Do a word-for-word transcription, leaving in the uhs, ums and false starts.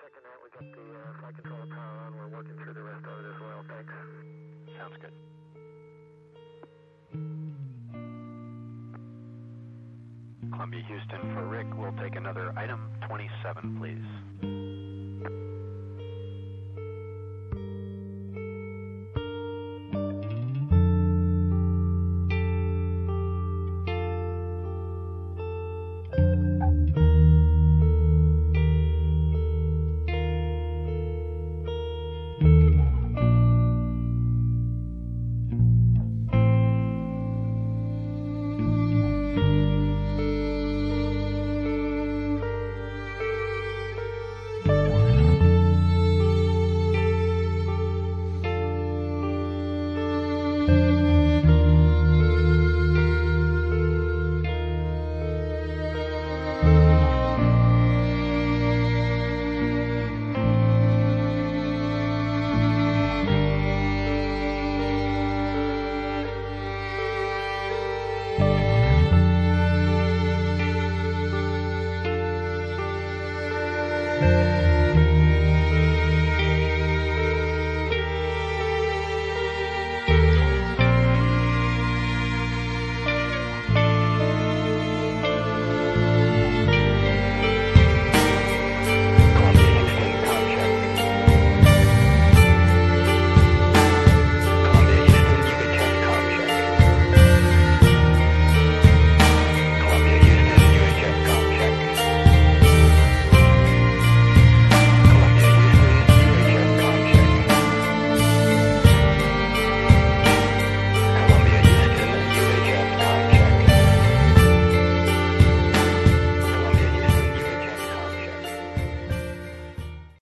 checking that. We got the uh, flight controller power on. We're working through the rest of it as well. Thanks. Sounds good. Columbia Houston for Rick. We'll take another item twenty-seven, please. Thank you.